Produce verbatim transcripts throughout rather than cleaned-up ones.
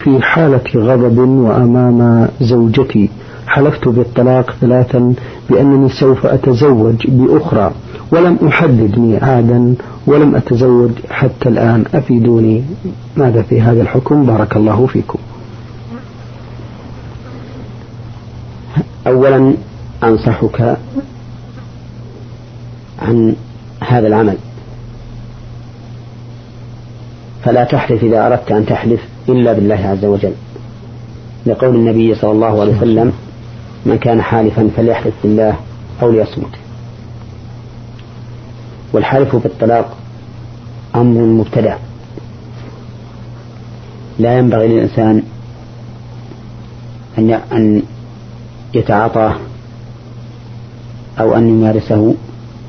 في حالة غضب وأمام زوجتي حلفت بالطلاق ثلاثا بأنني سوف أتزوج بأخرى ولم أحدد ميعادا ولم أتزوج حتى الآن، أفيدوني ماذا في هذا الحكم بارك الله فيكم. أولا أنصحك عن هذا العمل، فلا تحلف إذا أردت أن تحلف إلا بالله عز وجل، لقول النبي صلى الله عليه وسلم: من كان حالفا فليحلف بالله أو ليصمت. والحلف بالطلاق أمر مبتدع، لا ينبغي للإنسان أن يتعاطاه أو أن يمارسه،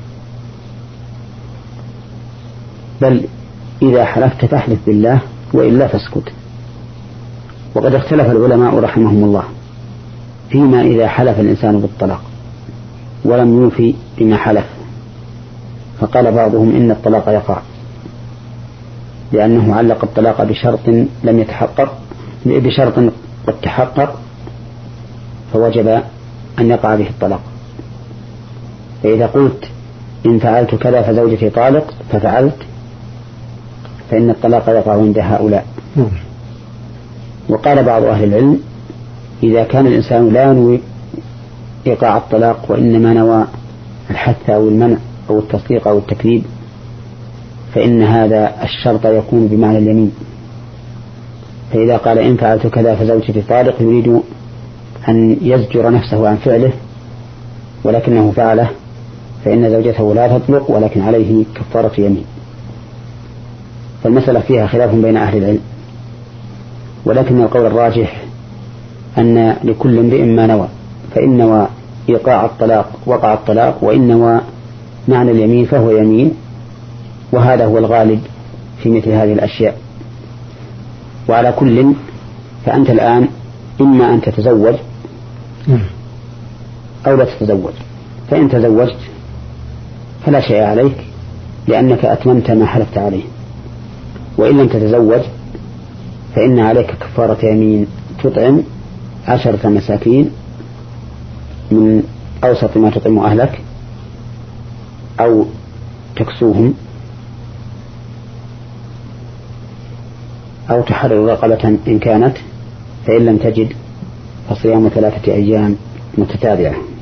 بل إذا حلفت فاحلف بالله وإلا فاسكت. وقد اختلف العلماء رحمهم الله فيما إذا حلف الإنسان بالطلاق ولم يوفي بما حلف، فقال بعضهم إن الطلاق يقع لأنه علق الطلاق بشرط لم يتحقق بشرط قد تحقق فوجب أن يقع به الطلاق. فإذا قلت إن فعلت كذا فزوجتي طالق ففعلت، فإن الطلاق يقع عند هؤلاء. وقال بعض أهل العلم إذا كان الإنسان لا ينوي إيقاع الطلاق وإنما نوى الحث أو المنع أو التصديق أو التكذيب، فإن هذا الشرط يكون بمعنى اليمين. فإذا قال إن فعلت كذا فزوجتي طالق يريد أن يزجر نفسه عن فعله ولكنه فعله، فإن زوجته لا تطلق ولكن عليه كفارة يمين. فالمسألة فيها خلاف بين أهل العلم، ولكن القول الراجح أن لكل امرئ ما نوى، فإن نوى إيقاع الطلاق وقع الطلاق، وإن نوى معنى اليمين فهو يمين، وهذا هو الغالب في مثل هذه الأشياء. وعلى كل فأنت الآن إما أن تتزوج أو لا تتزوج، فإن تزوجت فلا شيء عليك لأنك أتممت ما حلفت عليه، وإن لم تتزوج فإن عليك كفارة يمين تطعم عشرة مساكين من أوسط ما تطعم أهلك أو تكسوهم أو تحرر رقبة إن كانت، فإن لم تجد فصيام ثلاثة أيام متتابعة.